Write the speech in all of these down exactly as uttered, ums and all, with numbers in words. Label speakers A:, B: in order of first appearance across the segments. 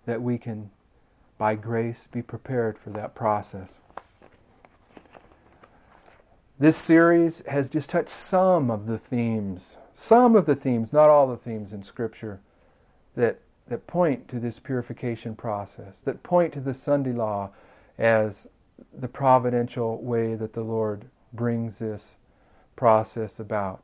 A: that we can, by grace, be prepared for that process. This series has just touched some of the themes, some of the themes, not all the themes in Scripture, that, that point to this purification process, that point to the Sunday law as the providential way that the Lord brings this process about.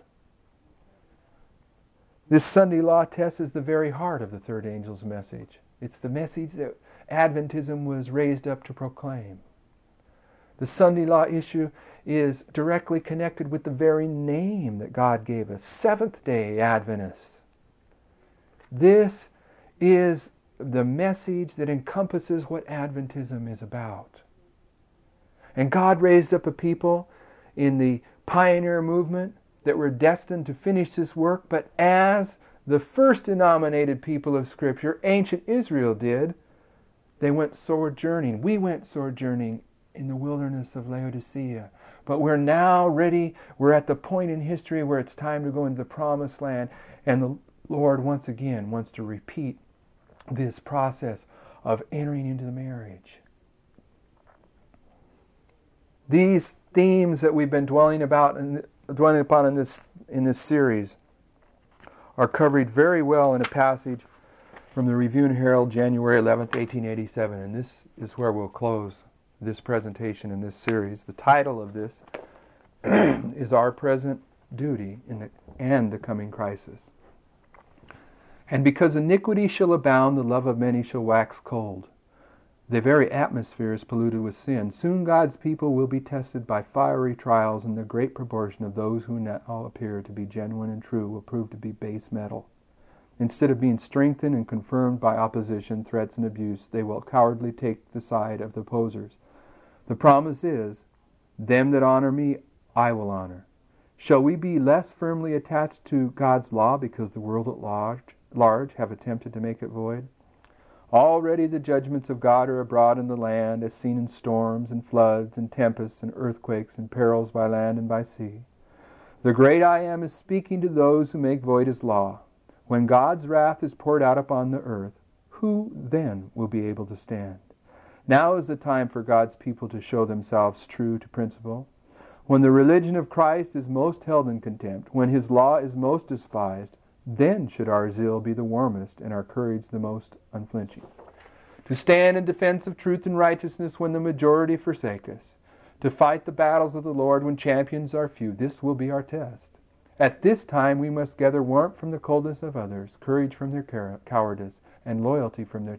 A: This Sunday law test is the very heart of the third angel's message. It's the message that Adventism was raised up to proclaim. The Sunday law issue is directly connected with the very name that God gave us, Seventh-day Adventists. This is the message that encompasses what Adventism is about. And God raised up a people in the pioneer movement that were destined to finish this work, but as the first denominated people of Scripture, ancient Israel did, they went sojourning. We went sojourning in the wilderness of Laodicea. But we're now ready. We're at the point in history where it's time to go into the promised land. And the Lord once again wants to repeat this process of entering into the marriage. These themes that we've been dwelling about and dwelling upon in this in this series are covered very well in a passage from the Review and Herald, January eleventh, eighteen eighty-seven, and this is where we'll close this presentation in this series. The title of this is Our Present Duty in the, and the Coming Crisis. And because iniquity shall abound, the love of many shall wax cold. The very atmosphere is polluted with sin. Soon God's people will be tested by fiery trials, and the great proportion of those who now appear to be genuine and true will prove to be base metal. Instead of being strengthened and confirmed by opposition, threats, and abuse, they will cowardly take the side of the opposers. The promise is, them that honor me, I will honor. Shall we be less firmly attached to God's law because the world at large, large have attempted to make it void? Already the judgments of God are abroad in the land, as seen in storms and floods and tempests and earthquakes and perils by land and by sea. The great I Am is speaking to those who make void His law. When God's wrath is poured out upon the earth, who then will be able to stand? Now is the time for God's people to show themselves true to principle. When the religion of Christ is most held in contempt, when His law is most despised, then should our zeal be the warmest and our courage the most unflinching. To stand in defense of truth and righteousness when the majority forsake us. To fight the battles of the Lord when champions are few. This will be our test. At this time we must gather warmth from the coldness of others, courage from their cowardice, and loyalty from their